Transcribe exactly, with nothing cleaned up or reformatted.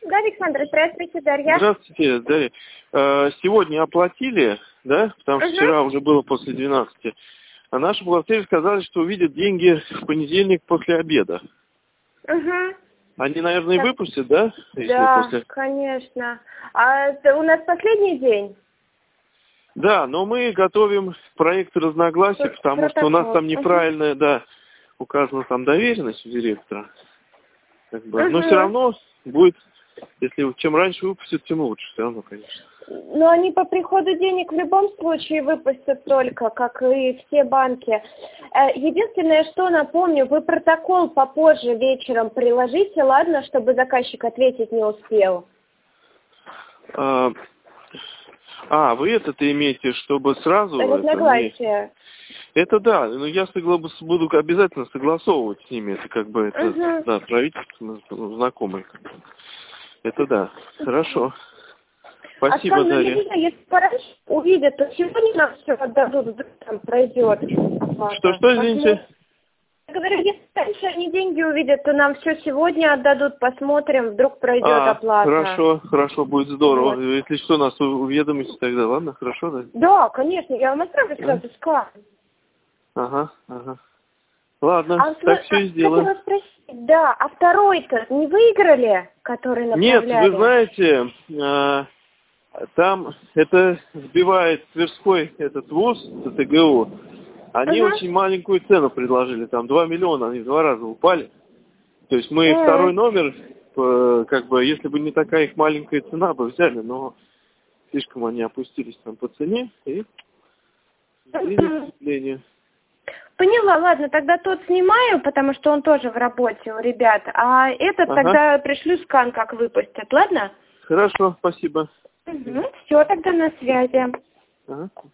Да, Александр, здравствуйте, Дарья. Здравствуйте, Дарья. Э, Сегодня оплатили, да, потому что Угу. вчера уже было после двенадцати. А наши бухгалтеры сказали, что увидят деньги в понедельник после обеда. Угу. Они, наверное, и Так. выпустят, да? Если Да, после... конечно. А это у нас последний день? Да, но мы готовим проект разногласий, Тут потому что у нас там протокол. неправильно, да, указана там доверенность у директора. Как бы. Но Угу. все равно будет, если чем раньше выпустят, тем лучше. Все равно, конечно. Но они по приходу денег в любом случае выпустят только, как и все банки. Э, Единственное, что напомню, вы протокол попозже вечером приложите, ладно, чтобы заказчик ответить не успел. А, а вы это-то имеете, чтобы сразу... Это, не... Разногласия. это да, но я согла... буду обязательно согласовывать с ними. Это как бы, это, Угу. да, правительство знакомые. Это да, хорошо. Спасибо, а Дарья. Дарья. Если пораньше увидят, то сегодня нам все отдадут, вдруг там пройдет. Что, что, извините? Я говорю, если раньше они деньги увидят, то нам все сегодня отдадут, посмотрим, вдруг пройдет А, оплата. хорошо, хорошо, будет здорово. Вот. Если что, нас уведомите тогда, ладно? Хорошо, да? Да, конечно, я вам отправлю Да? сразу скан. Ага, ага. Ладно, А, так а, все и сделаем. хотела спросить, да, а второй-то не выиграли, который Нет, направляли? вы знаете, э, там это сбивает Тверской этот вуз, Т Г У. Они Угу. очень маленькую цену предложили, там два миллиона, они в два раза упали. То есть мы Угу. второй номер, э, как бы, если бы не такая их маленькая цена, бы взяли, но слишком они опустились там по цене и сдвинули к сожалению. Поняла, ладно, тогда тот снимаю, потому что он тоже в работе у ребят, а этот Ага. тогда пришлю скан, как выпустят, ладно? Хорошо, спасибо. Угу. Все, тогда на связи. Ага.